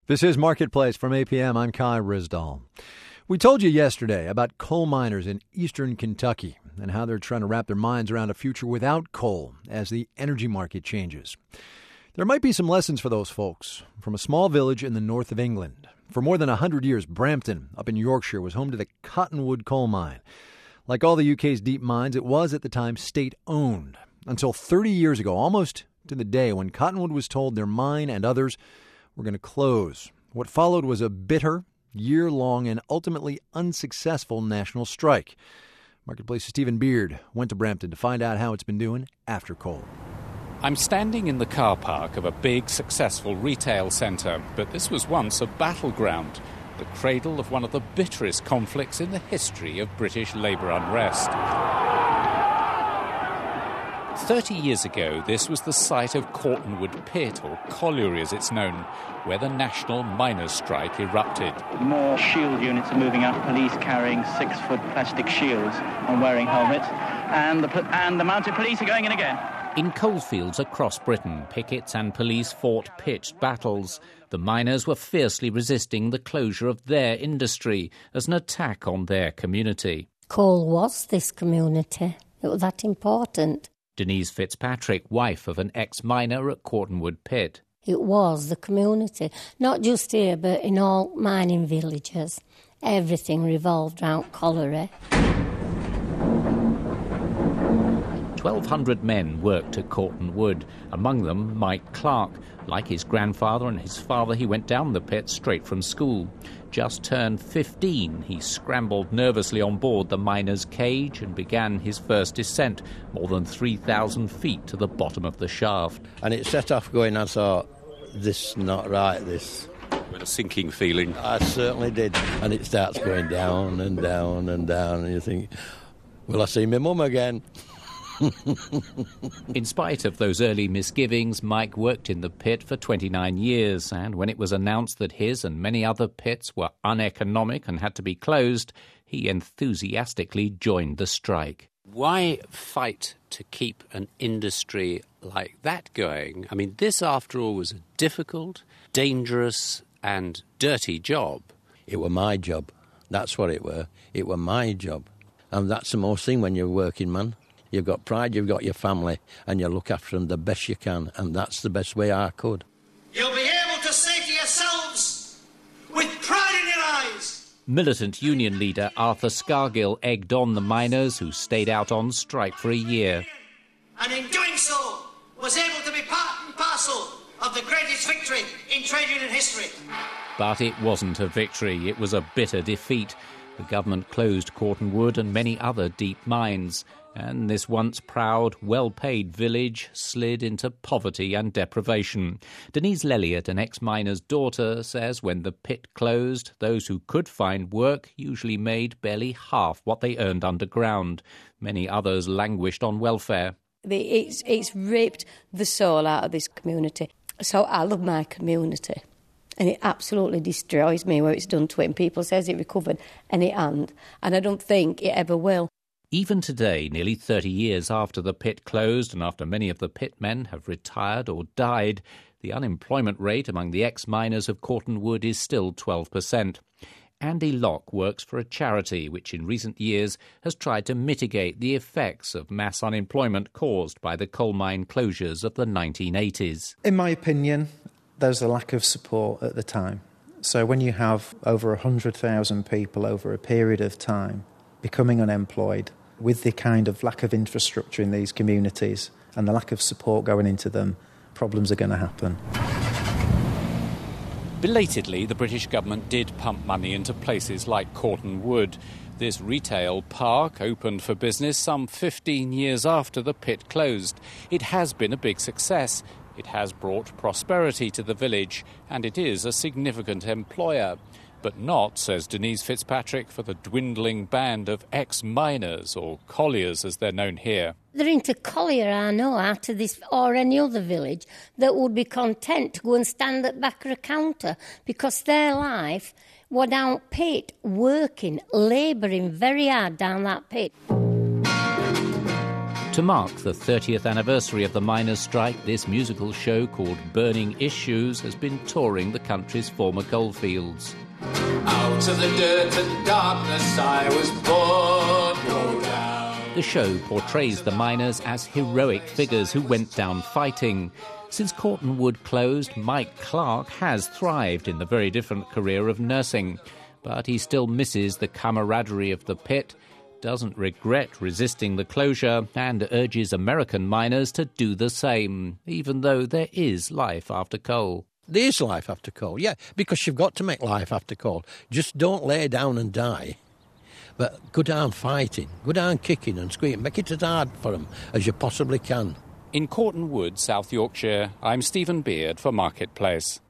This is Marketplace from APM. I'm Kai Rizdal. We told you yesterday about coal miners in eastern Kentucky and how they're trying to wrap their minds around a future without coal as the energy market changes. There might be some lessons for those folks from a small village in the north of England. For more than 100 years, Brampton, up in Yorkshire, was home to the Cottonwood coal mine. Like all the UK's deep mines, it was at the time state-owned until 30 years ago, almost to the day when Cottonwood was told their mine and others were going to close. What followed was a bitter, year-long, and ultimately unsuccessful national strike. Marketplace's Stephen Beard went to Brampton to find out how it's been doing after coal. I'm standing in the car park of a big, successful retail centre, but this was once a battleground, the cradle of one of the bitterest conflicts in the history of British labour unrest. 30 years ago, this was the site of Cortonwood Pit, or colliery as it's known, where the national miners' strike erupted. More shield units are moving out, police carrying 6-foot plastic shields and wearing helmets, and the mounted police are going in again. In coalfields across Britain, pickets and police fought pitched battles. The miners were fiercely resisting the closure of their industry as an attack on their community. Coal was this community. It was that important. Denise Fitzpatrick, wife of an ex-miner at Cortonwood Pit. It was the community, not just here, but in all mining villages. Everything revolved around colliery. 1,200 men worked at Cortonwood, among them Mike Clark. Like his grandfather and his father, he went down the pit straight from school. Just turned 15, he scrambled nervously on board the miner's cage and began his first descent, more than 3,000 feet to the bottom of the shaft. And it set off going, I thought, this is not right, this. With a sinking feeling. I certainly did. And it starts going down and down and down, and you think, will I see my mum again? In spite of those early misgivings, Mike worked in the pit for 29 years, and when it was announced that his and many other pits were uneconomic and had to be closed, he enthusiastically joined the strike. Why fight to keep an industry like that going? I mean, this, after all, was a difficult, dangerous and dirty job. It were my job. That's what it were. It were my job. And that's the most thing when you're a working man. You've got pride, you've got your family, and you look after them the best you can, and that's the best way I could. You'll be able to say to yourselves, with pride in your eyes. Militant union leader Arthur Scargill egged on the miners who stayed out on strike for a year. And in doing so, was able to be part and parcel of the greatest victory in trade union history. But it wasn't a victory, it was a bitter defeat. The government closed Cortonwood and many other deep mines, and this once proud, well-paid village slid into poverty and deprivation. Denise Lelliot, an ex-miner's daughter, says when the pit closed, those who could find work usually made barely half what they earned underground. Many others languished on welfare. It's ripped the soul out of this community. So I love my community. And it absolutely destroys me where it's done to it. And people says it recovered, and it hasn't. And I don't think it ever will. Even today, nearly 30 years after the pit closed and after many of the pitmen have retired or died, the unemployment rate among the ex-miners of Cortonwood is still 12%. Andy Locke works for a charity which in recent years has tried to mitigate the effects of mass unemployment caused by the coal mine closures of the 1980s. In my opinion, there's a lack of support at the time. So when you have over 100,000 people over a period of time becoming unemployed, with the kind of lack of infrastructure in these communities and the lack of support going into them, problems are going to happen. Belatedly, the British government did pump money into places like Cortonwood. This retail park opened for business some 15 years after the pit closed. It has been a big success. It has brought prosperity to the village, and it is a significant employer. But not, says Denise Fitzpatrick, for the dwindling band of ex-miners, or colliers as they're known here. They're into collier, I know, out of this or any other village that would be content to go and stand at the back of a counter because their life was down pit, working, labouring very hard down that pit. To mark the 30th anniversary of the miners' strike, this musical show called Burning Issues has been touring the country's former coalfields. Out of the dirt and darkness I was born, go down. The show portrays the miners as heroic figures who went down fighting. Since Cortonwood closed, Mike Clark has thrived in the very different career of nursing. But he still misses the camaraderie of the pit, doesn't regret resisting the closure, and urges American miners to do the same, even though there is life after coal. There is life after coal, yeah, because you've got to make life after coal. Just don't lay down and die. But go down fighting, go down kicking and screaming. Make it as hard for them as you possibly can. In Cortonwood, South Yorkshire, I'm Stephen Beard for Marketplace.